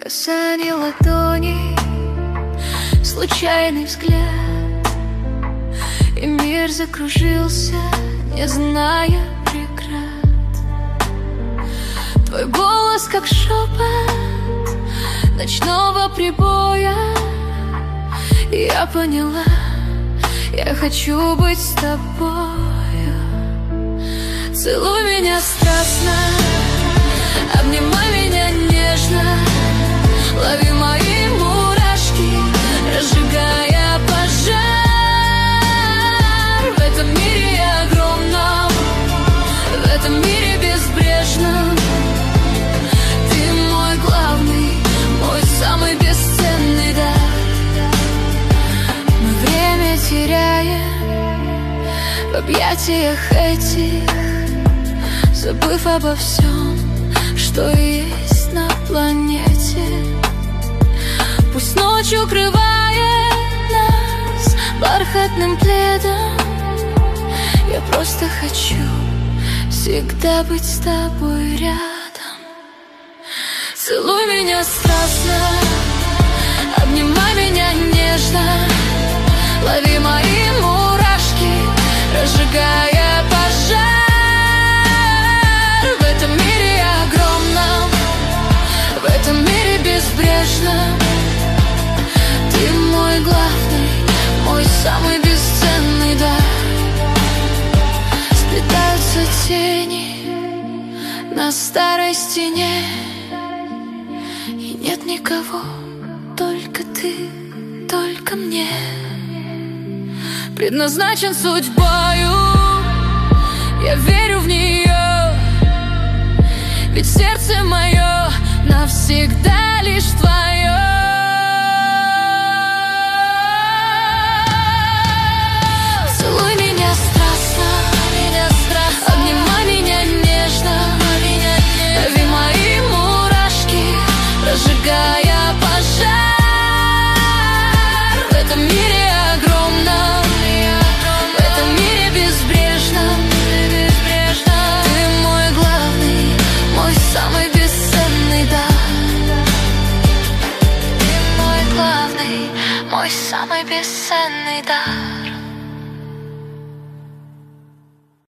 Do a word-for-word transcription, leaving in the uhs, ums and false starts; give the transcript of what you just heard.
Касание ладони, случайный взгляд, и мир закружился, не зная преград. Твой голос, как шепот ночного прибоя. И я поняла, я хочу быть с тобою. Целуй меня страстно, обнимай меня нежно, лови мои мурашки, разжигая пожар. В этом мире огромном, в этом мире безбрежном, ты мой главный, мой самый бесценный дар. Мы время теряем в объятиях этих, забыв обо всем, что есть на планете. Пусть ночь укрывает нас бархатным пледом, я просто хочу всегда быть с тобой рядом. Целуй меня страстно, обнимай меня нежно, лови мои мурашки, разжигая пожар. В этом мире огромном, в этом мире безбрежном, ты мой главный, мой самый бесценный дар. Сплетаются тени на старой стене, и нет никого, только ты, только мне. Предназначен судьбою, я верю в нее, ведь сердце мое навсегда лишь твое. Целуй меня страстно, обнимай меня нежно, лови мои мурашки, разжигая пожар. В этом мире огромном, в этом мире безбрежном, ты мой главный, мой самый бесценный дар. Ты мой главный, мой самый бесценный дар.